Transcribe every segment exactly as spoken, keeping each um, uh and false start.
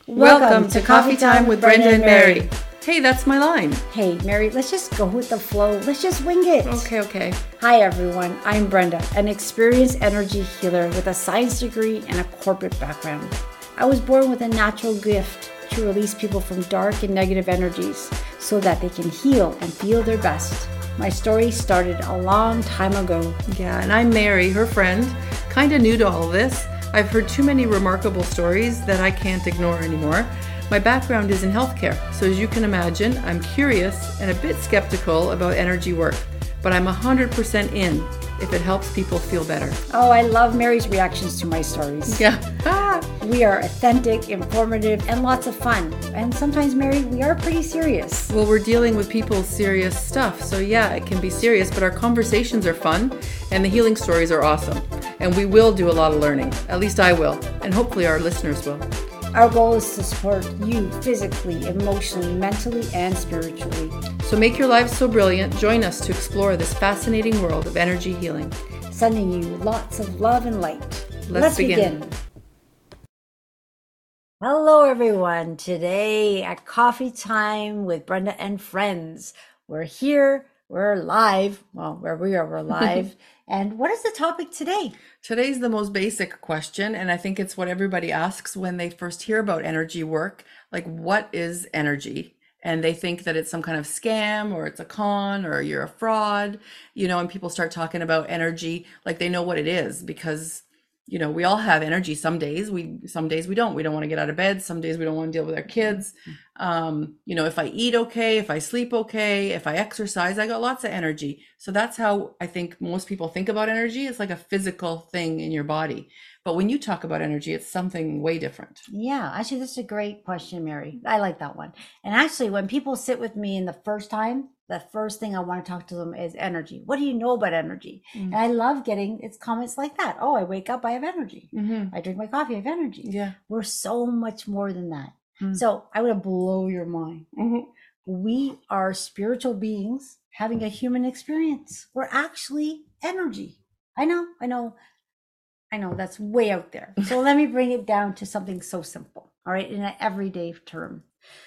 Welcome to Coffee Time with Brenda and Mary. Hey, that's my line. Hey, Mary, let's just go with the flow. Let's just wing it. Okay, okay. Hi, everyone. I'm Brenda, an experienced energy healer with a science degree and a corporate background. I was born with a natural gift to release people from dark and negative energies so that they can heal and feel their best. My story started a long time ago. Yeah, and I'm Mary, her friend, kind of new to all this. I've heard too many remarkable stories that I can't ignore anymore. My background is in healthcare, so as you can imagine, I'm curious and a bit skeptical about energy work, but I'm one hundred percent in if it helps people feel better. Oh, I love Mary's reactions to my stories. Yeah. We are authentic, informative, and lots of fun. And sometimes, Mary, we are pretty serious. Well, we're dealing with people's serious stuff, so yeah, it can be serious, but our conversations are fun, and the healing stories are awesome. And we will do a lot of learning. At least I will, and hopefully our listeners will. Our goal is to support you physically, emotionally, mentally, and spiritually. So make your lives so brilliant. Join us to explore this fascinating world of energy healing. Sending you lots of love and light. Let's, Let's begin. begin. Hello, everyone. Today at Coffee Time with Brenda and Friends. We're here. We're live. Well, where we are, we're live. And what is the topic today? Today's the most basic question, and I think it's what everybody asks when they first hear about energy work. Like, what is energy? And they think that it's some kind of scam, or it's a con, or you're a fraud, you know, and people start talking about energy like they know what it is, because you know, we all have energy. Some days we, some days we don't. We don't want to get out of bed. Some days we don't want to deal with our kids. Um, you know, if I eat okay, if I sleep okay, if I exercise, I got lots of energy. So that's how I think most people think about energy. It's like a physical thing in your body. But when you talk about energy, it's something way different. Yeah, actually, this is a great question, Mary. I like that one. And actually, when people sit with me in the first time, the first thing I want to talk to them is energy. What do you know about energy? Mm-hmm. And I love getting it's comments like that. Oh, I wake up, I have energy. Mm-hmm. I drink my coffee, I have energy. Yeah. We're so much more than that. Mm-hmm. So I want to blow your mind. Mm-hmm. We are spiritual beings having a human experience. We're actually energy. I know, I know, I know that's way out there. So let me bring it down to something so simple, all right, in an everyday term.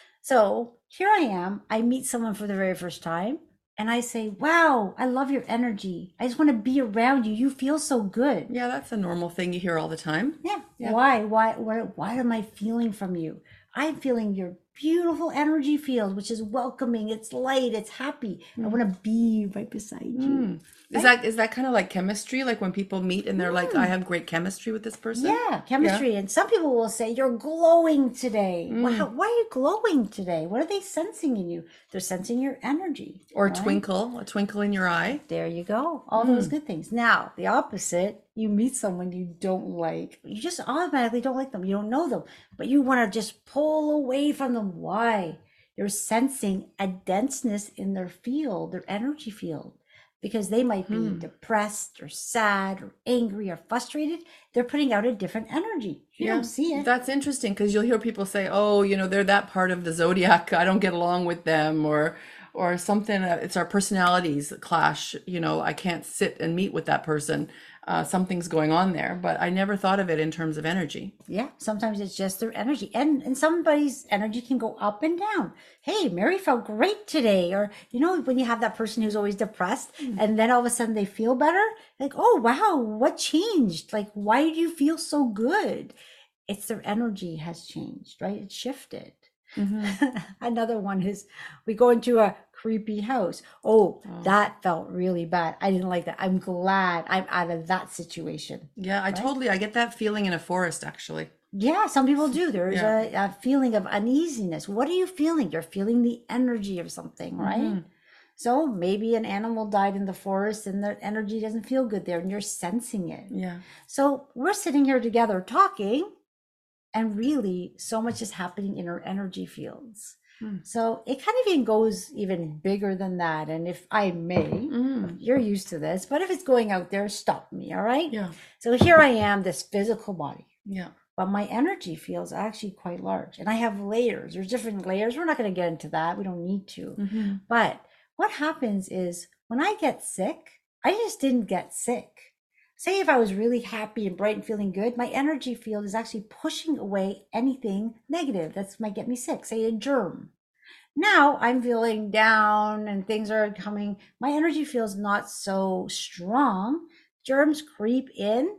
So here I am, I meet someone for the very first time and I say, wow, I love your energy. I just want to be around you. You feel so good. Yeah, that's a normal thing you hear all the time. Yeah. yeah. Why? Why? What, why am I feeling from you? I'm feeling your beautiful energy field, which is welcoming. It's light. It's happy. Mm. I want to be right beside you. Mm. Is right? that is that kind of like chemistry? Like when people meet and they're mm. like, I have great chemistry with this person? Yeah, chemistry. Yeah. And some people will say, you're glowing today. Mm. Wow, why are you glowing today? What are they sensing in you? They're sensing your energy. Or a right? twinkle, a twinkle in your eye. There you go. All mm. those good things. Now, the opposite, you meet someone you don't like. You just automatically don't like them. You don't know them. But you want to just pull away from them. Why? You're sensing a denseness in their field, their energy field. Because they might be hmm. depressed or sad or angry or frustrated. They're putting out a different energy. You yeah. don't see it. That's interesting because you'll hear people say, oh, you know, they're that part of the zodiac. I don't get along with them, or or something. It's our personalities clash. You know, I can't sit and meet with that person. Uh, something's going on there, but I never thought of it in terms of energy. Yeah, sometimes it's just their energy, and and somebody's energy can go up and down. Hey, Mary felt great today, or you know, when you have that person who's always depressed, mm. and then all of a sudden they feel better, like, oh wow, what changed? Like, why do you feel so good? It's their energy has changed, right? It shifted. Mm-hmm. Another one is we go into a creepy house. Oh, oh, that felt really bad. I didn't like that. I'm glad I'm out of that situation. Yeah, I right? totally, I get that feeling in a forest, actually. Yeah, some people do. There's yeah. a, a feeling of uneasiness. What are you feeling? You're feeling the energy of something, right? Mm-hmm. So maybe an animal died in the forest and their energy doesn't feel good there and you're sensing it. Yeah. So we're sitting here together talking, and really so much is happening in our energy fields. Mm. So it kind of even goes even bigger than that. And if I may, mm. you're used to this, but if it's going out there, stop me. All right. Yeah. So here I am, this physical body. Yeah. But my energy feels actually quite large. And I have layers. There's different layers. We're not going to get into that. We don't need to. Mm-hmm. But what happens is when I get sick, I just didn't get sick. Say if I was really happy and bright and feeling good, my energy field is actually pushing away anything negative that might get me sick, say a germ. Now I'm feeling down and things are coming, my energy feels not so strong. Germs creep in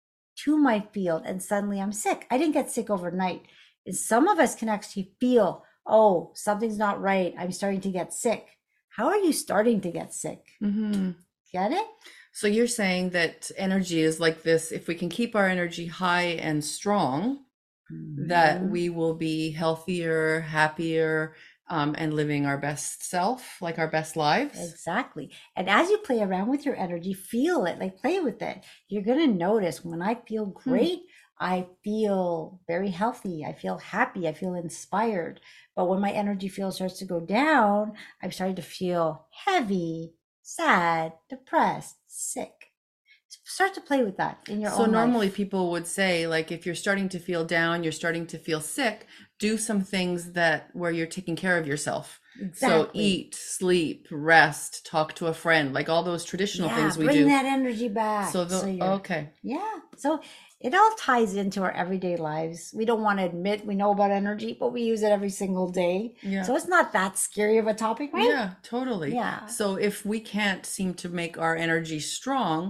to my field and suddenly I'm sick. I didn't get sick overnight. And some of us can actually feel, oh, something's not right. I'm starting to get sick. How are you starting to get sick? Mm-hmm. Get it? So you're saying that energy is like this. If we can keep our energy high and strong, mm-hmm. that we will be healthier, happier, um, and living our best self, like our best lives. Exactly. And as you play around with your energy, feel it, like play with it. You're going to notice when I feel great, hmm. I feel very healthy. I feel happy. I feel inspired. But when my energy field starts to go down, I'm starting to feel heavy, sad, depressed, sick. Start to play with that in your so own normally life. People would say, like, if you're starting to feel down, you're starting to feel sick, do some things that where you're taking care of yourself. Exactly. So eat, sleep, rest, talk to a friend, like all those traditional yeah, things we bring do. Bring that energy back. So, the, so okay. Yeah. So it all ties into our everyday lives. We don't want to admit we know about energy, but we use it every single day. Yeah. So it's not that scary of a topic, right? Yeah, totally. Yeah. So if we can't seem to make our energy strong,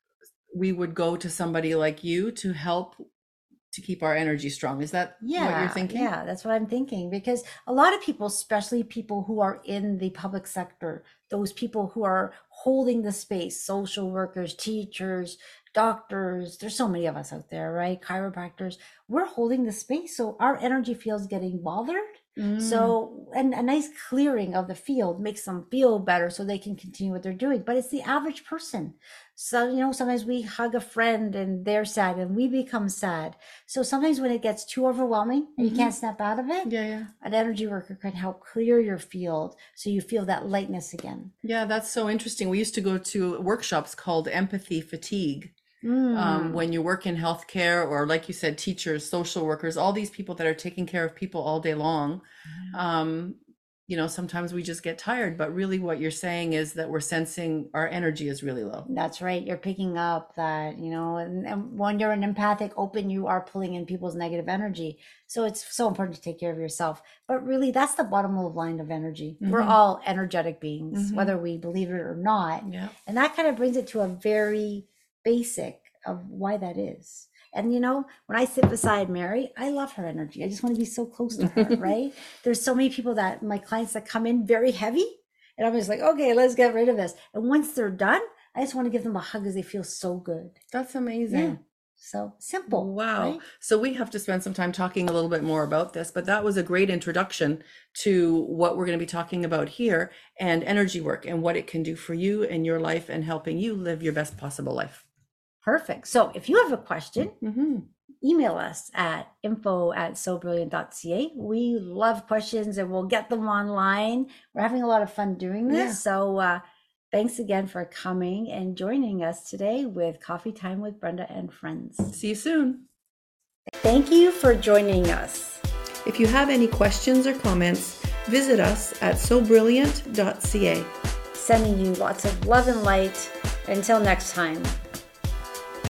we would go to somebody like you to help to keep our energy strong. Is that yeah, what you're thinking? Yeah, that's what I'm thinking. Because a lot of people, especially people who are in the public sector, those people who are holding the space, social workers, teachers, doctors, there's so many of us out there, right? Chiropractors, we're holding the space. So our energy feels getting bothered. Mm. So, and a nice clearing of the field makes them feel better so they can continue what they're doing. But it's the average person. So, you know, sometimes we hug a friend and they're sad and we become sad. So sometimes when it gets too overwhelming and mm-hmm. you can't snap out of it, yeah, yeah. an energy worker can help clear your field so you feel that lightness again. Yeah, that's so interesting. We used to go to workshops called empathy fatigue. Mm. Um, when you work in healthcare or, like you said, teachers, social workers, all these people that are taking care of people all day long, mm. um, you know, sometimes we just get tired. But really what you're saying is that we're sensing our energy is really low. That's right. You're picking up that, you know, and, and when you're an empathic open, you are pulling in people's negative energy. So it's so important to take care of yourself. But really, that's the bottom line of energy. Mm-hmm. We're all energetic beings, mm-hmm. whether we believe it or not. Yeah. And that kind of brings it to a very basic of why that is. And you know, when I sit beside Mary, I love her energy. I just want to be so close to her, right? There's so many people that my clients that come in very heavy, and I'm just like, okay, let's get rid of this. And once they're done, I just want to give them a hug because they feel so good. That's amazing. Yeah. So simple. Wow. Right? So we have to spend some time talking a little bit more about this, but that was a great introduction to what we're going to be talking about here and energy work and what it can do for you in your life and helping you live your best possible life. Perfect. So if you have a question, mm-hmm. email us at info at so brilliant dot c a. We love questions and we'll get them online. We're having a lot of fun doing this. Yeah. So uh, thanks again for coming and joining us today with Coffee Time with Brenda and Friends. See you soon. Thank you for joining us. If you have any questions or comments, visit us at so brilliant dot c a. Sending you lots of love and light. Until next time.